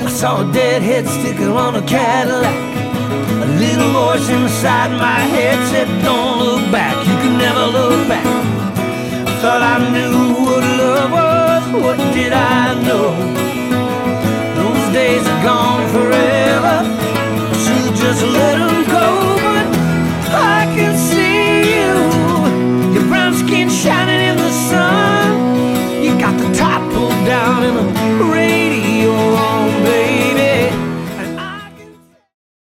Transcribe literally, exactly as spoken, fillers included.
I saw a deadhead sticker on a Cadillac. A little voice inside my head said, don't look back, you can never look back. I thought I knew what love was, what did I know?